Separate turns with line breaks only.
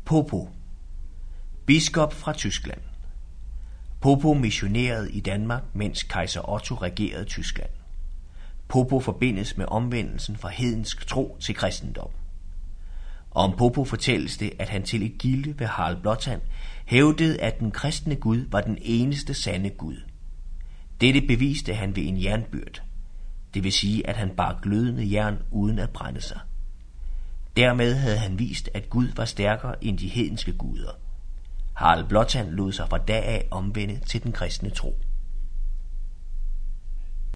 Popo, biskop fra Tyskland. Popo missionerede i Danmark, mens kejser Otto regerede Tyskland. Popo forbindes med omvendelsen fra hedensk tro til kristendom. Om Popo fortælles det, at han til et gilde ved Harald Blåtand hævdede, at den kristne Gud var den eneste sande Gud. Dette beviste han ved en jernbyrd, det vil sige, at han bar glødende jern uden at brænde sig. Dermed havde han vist, at Gud var stærkere end de hedenske guder. Harald Blåtand lod sig fra da af omvende til den kristne tro.